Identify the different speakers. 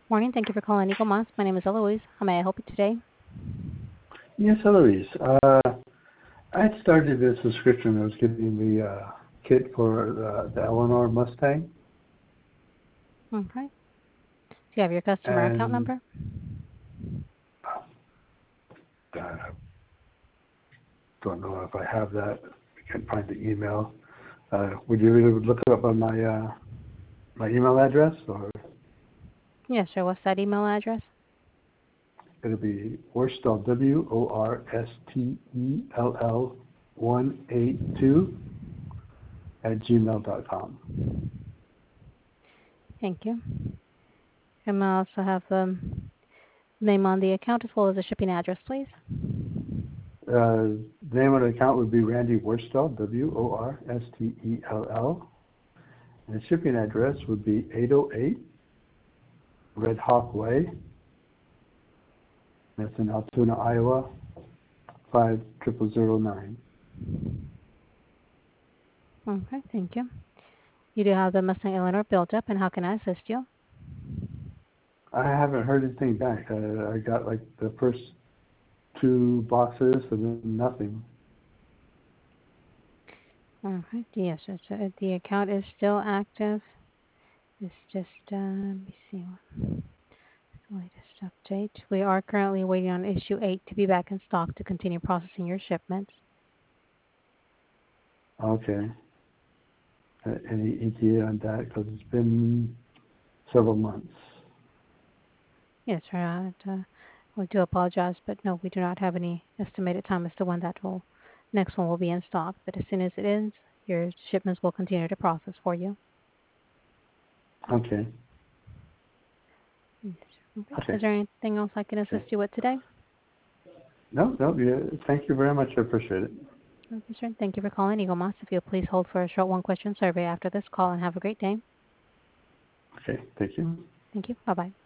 Speaker 1: Morning. Thank you for calling Eagle Moss. My name is Eloise. How may I help you today?
Speaker 2: Yes, Eloise. I had started a subscription. I was getting the kit for the Eleanor Mustang,
Speaker 1: Okay. Do you have your customer account
Speaker 2: and
Speaker 1: number?
Speaker 2: oh, God, I don't know if I have that. I can't find the email. Would you be able to look it up on my email address, or
Speaker 1: Yes, sir. What's that email address?
Speaker 2: it'll be Worstell WORSTELL 182 at gmail.com.
Speaker 1: Thank you. And I also have the name on the account as well as the shipping address, please.
Speaker 2: Name of the account would be Randy Worstell, WORSTELL. And the shipping address would be 808 Red Hawk Way. That's in Altoona, Iowa, 50009.
Speaker 1: Okay. Thank you. You do have the Mustang Eleanor built up, and how can I assist you?
Speaker 2: I haven't heard anything back. I got like the first two boxes and then nothing.
Speaker 1: All right. Yes, the account is still active. It's just, let me see. Latest update. We are currently waiting on issue 8 to be back in stock to continue processing your shipments.
Speaker 2: Okay. Any ETA on that? Because it's been several months.
Speaker 1: Yes, sir. We do apologize, but no, we do not have any estimated time as to when that next one will be in stock. But as soon as it is, your shipments will continue to process for you.
Speaker 2: Okay.
Speaker 1: Yes, sir. Okay.
Speaker 2: Okay.
Speaker 1: Is there anything else I can
Speaker 2: Okay.
Speaker 1: assist you with today?
Speaker 2: No, yeah. Thank you very much. I appreciate it.
Speaker 1: Okay, sir. Thank you for calling Eagle Moss. If you'll please hold for a short one-question survey after this call, and have a great day.
Speaker 2: Okay. Thank you.
Speaker 1: Thank you. Bye-bye.